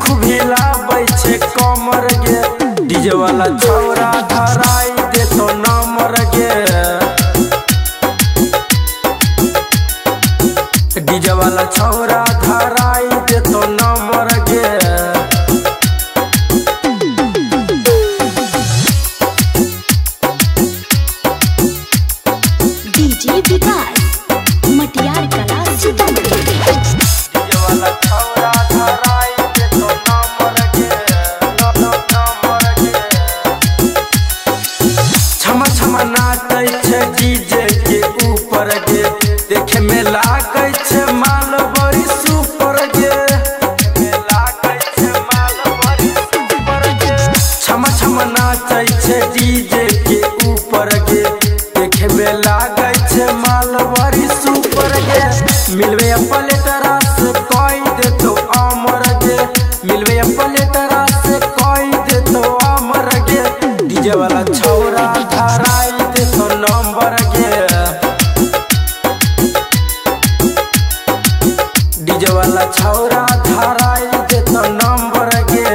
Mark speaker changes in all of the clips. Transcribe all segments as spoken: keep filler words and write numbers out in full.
Speaker 1: खूब हिलाबै छे कमर गे। डीजे वाला छौरा धराई दे तो नंबर गे। डीजे वाला छौरा धराई दे तो नंबर गे।
Speaker 2: डीजे विकास मटियार कला सीतामढ़ी।
Speaker 1: डीजे वाला छौरा धराई दे तो नंबर गे, नंबर गे। छमा छमा नाचै छे डीजे के ऊपर गे। देखे में लागै छे माल बड़ी सुपर गे। लागै छे माल बड़ी सुपर गे। छमा छमा नाचै छे डीजे के ऊपर गे। देखे में लागै छे माल बड़ी सुपर गे। मिलवे पलेटरा से कोई दे तो अमर गे। मिलवे पलेटरा से कोई दे तो अमर गे। डीजे वाला छौरा धराई दे तो नंबर गे। डीजे वाला छौरा धराई दे तो नंबर गे।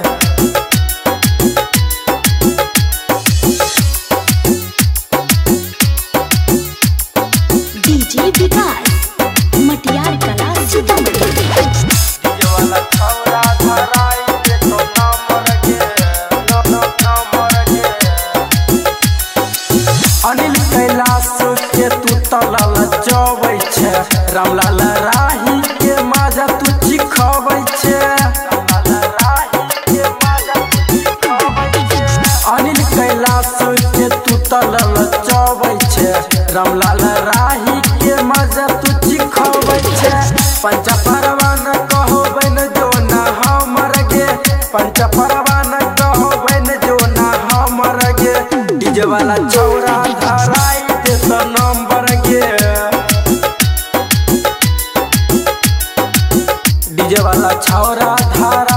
Speaker 2: डीजे विकास मटियार कला सीतामढ़ी।
Speaker 1: डीजे वाला छौरा धराई दे तो नंबर गे, नंबर गे। अनिल कैलाश के तू तलाल चबै छे। रामलाल राही के माजा तू चिखबै छे। अनिल कैलाश के तू तलाल चबै छे। रामलाल राही के माजा तू चिखबै छे। पंचा परवान कहबैन जो ना हमर गे। पंचा परवान कहबैन जो ना हमर गे। डीजे वाला छौरा धराई दे तो नंबर गे। डीजे वाला छौरा धराई